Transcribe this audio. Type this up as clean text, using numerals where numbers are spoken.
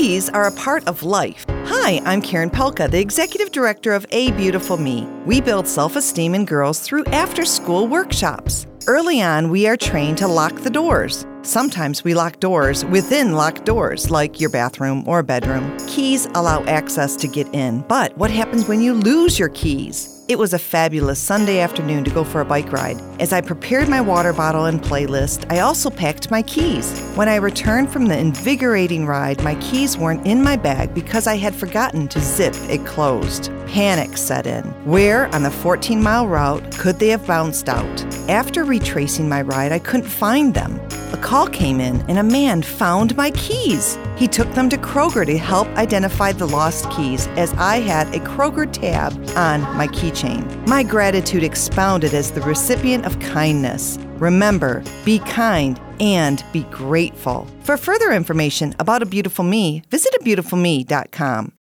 Keys are a part of life. Hi, I'm Karen Pelka, the Executive Director of A Beautiful Me. We build self-esteem in girls through after-school workshops. Early on, we are trained to lock the doors. Sometimes we lock doors within locked doors, like your bathroom or bedroom. Keys allow access to get in, but what happens when you lose your keys? It was a fabulous Sunday afternoon to go for a bike ride. As I prepared my water bottle and playlist, I also packed my keys. When I returned from the invigorating ride, my keys weren't in my bag because I had forgotten to zip it closed. Panic set in. Where on the 14-mile route could they have bounced out? After retracing my ride, I couldn't find them. A call came in and a man found my keys. He took them to Kroger to help identify the lost keys, as I had a Kroger tab on my keychain. My gratitude expounded as the recipient of kindness. Remember, be kind and be grateful. For further information about A Beautiful Me, visit abeautifulme.com.